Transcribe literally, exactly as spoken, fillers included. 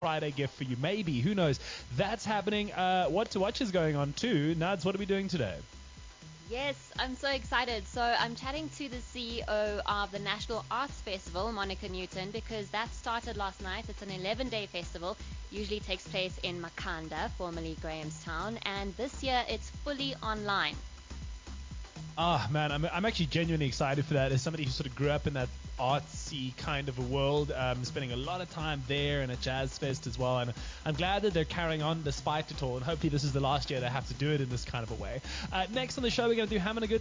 Friday gift for you. Maybe. Who knows? That's happening. Uh, what to watch is going on too. Nads, what are we doing today? Yes, I'm so excited. So I'm chatting to the C E O of the National Arts Festival, Monica Newton, because that started last night. It's an eleven-day festival. Usually takes place in Makanda, formerly Grahamstown, and this year it's fully online. Ah, oh, man, I'm, I'm actually genuinely excited for that. As somebody who sort of grew up in that artsy kind of a world, um, spending a lot of time there and at Jazz Fest as well. And I'm glad that they're carrying on despite it all. And hopefully this is the last year they have to do it in this kind of a way. Uh, next on the show, we're going to do Ham and a Good